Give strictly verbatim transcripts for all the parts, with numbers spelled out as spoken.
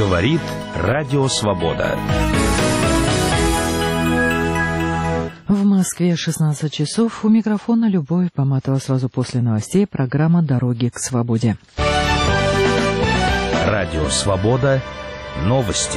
Говорит Радио Свобода. В Москве шестнадцать часов. У микрофона Любовь Поматова. Сразу после новостей программа «Дороги к свободе». Радио Свобода. Новости.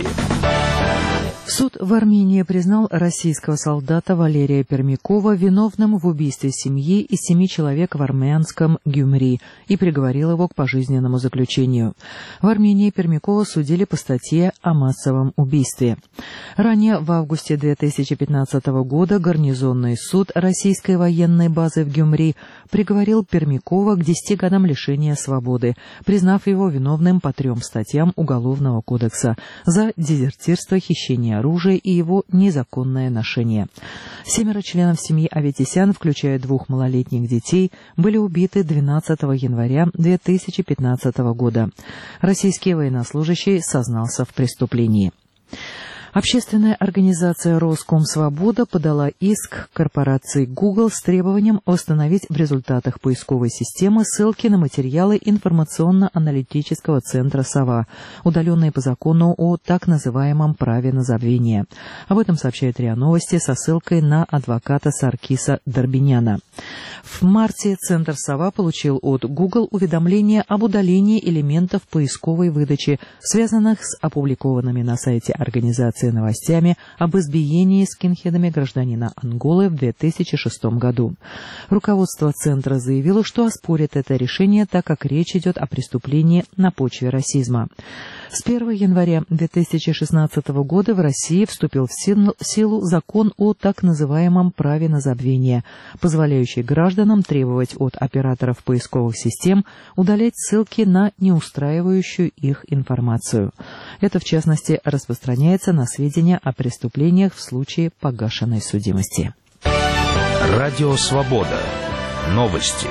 Суд в Армении признал российского солдата Валерия Пермякова виновным в убийстве семьи и семи человек в армянском Гюмри и приговорил его к пожизненному заключению. В Армении Пермякова судили по статье о массовом убийстве. Ранее, в августе две тысячи пятнадцатого года, гарнизонный суд российской военной базы в Гюмри приговорил Пермякова к десяти годам лишения свободы, признав его виновным по трем статьям Уголовного кодекса за дезертирство, хищение оружия и его незаконное ношение. Семеро членов семьи Аветисян, включая двух малолетних детей, были убиты двенадцатого января две тысячи пятнадцатого года. Российский военнослужащий сознался в преступлении. Общественная организация «Роскомсвобода» подала иск корпорации Google с требованием установить в результатах поисковой системы ссылки на материалы информационно-аналитического центра «Сова», удаленные по закону о так называемом праве на забвение. Об этом сообщает РИА Новости со ссылкой на адвоката Саркиса Дорбиняна. В марте Центр «Сова» получил от Google уведомление об удалении элементов поисковой выдачи, связанных с опубликованными на сайте организации новостями об избиении скинхедами гражданина Анголы в две тысячи шестом году. Руководство Центра заявило, что оспорит это решение, так как речь идет о преступлении на почве расизма. С первого января две тысячи шестнадцатого года в России вступил в силу закон о так называемом праве на забвение, позволяющий гражданам требовать от операторов поисковых систем удалять ссылки на неустраивающую их информацию. Это, в частности, распространяется на сведения о преступлениях в случае погашенной судимости. Радио Свобода. Новости.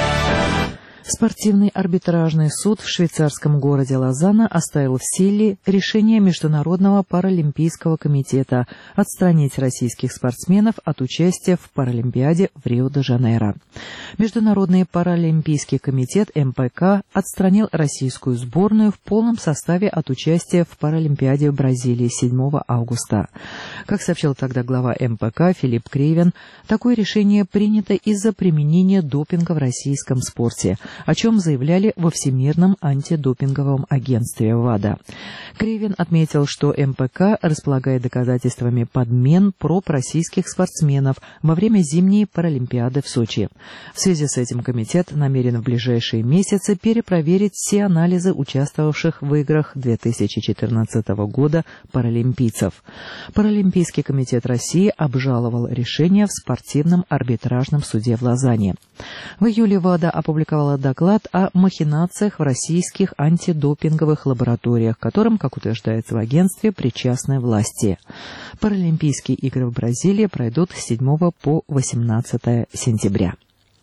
Спортивный арбитражный суд в швейцарском городе Лозанна оставил в силе решение Международного паралимпийского комитета отстранить российских спортсменов от участия в Паралимпиаде в Рио-де-Жанейро. Международный паралимпийский комитет эм пэ ка отстранил российскую сборную в полном составе от участия в Паралимпиаде в Бразилии седьмого августа. Как сообщил тогда глава эм пэ ка Филипп Кривен, такое решение принято из-за применения допинга в российском спорте, о чем заявляли во Всемирном антидопинговом агентстве ВАДА. Кривен отметил, что эм пэ ка располагает доказательствами подмен проб российских спортсменов во время зимней Паралимпиады в Сочи. В связи с этим комитет намерен в ближайшие месяцы перепроверить все анализы участвовавших в играх две тысячи четырнадцатого года паралимпийцев. Паралимпийский комитет России обжаловал решение в спортивном арбитражном суде в Лозанне. В июле ВАДА опубликовала доклад о махинациях в российских антидопинговых лабораториях, к которым, как утверждается в агентстве, причастны власти. Паралимпийские игры в Бразилии пройдут с седьмого по восемнадцатое сентября.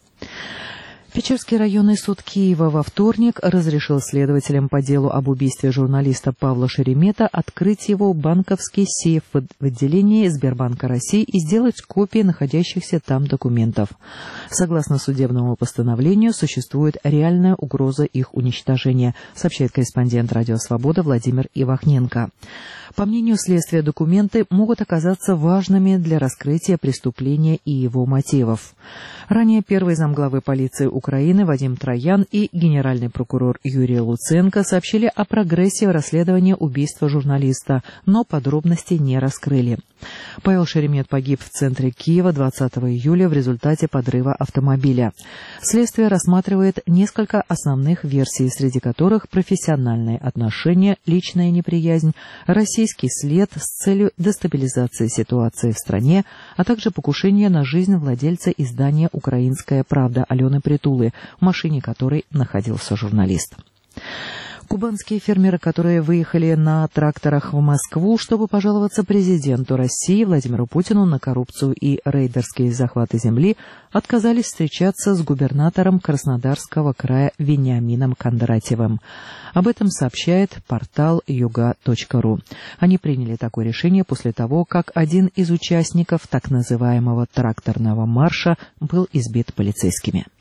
Печерский районный суд Киева во вторник разрешил следователям по делу об убийстве журналиста Павла Шеремета открыть его банковский сейф в отделении Сбербанка России и сделать копии находящихся там документов. Согласно судебному постановлению, существует реальная угроза их уничтожения, сообщает корреспондент «Радио Свобода» Владимир Ивахненко. По мнению следствия, документы могут оказаться важными для раскрытия преступления и его мотивов. Ранее первый замглавы полиции Украины Вадим Троян и генеральный прокурор Юрий Луценко сообщили о прогрессе расследования убийства журналиста, но подробностей не раскрыли. Павел Шеремет погиб в центре Киева двадцатого июля в результате подрыва автомобиля. Следствие рассматривает несколько основных версий, среди которых профессиональные отношения, личная неприязнь, российский след с целью дестабилизации ситуации в стране, а также покушение на жизнь владельца издания «Украинская правда» Алены Притулы, в машине которой находился журналист. Кубанские фермеры, которые выехали на тракторах в Москву, чтобы пожаловаться президенту России Владимиру Путину на коррупцию и рейдерские захваты земли, отказались встречаться с губернатором Краснодарского края Вениамином Кондратьевым. Об этом сообщает портал юга точка ру. Они приняли такое решение после того, как один из участников так называемого тракторного марша был избит полицейскими.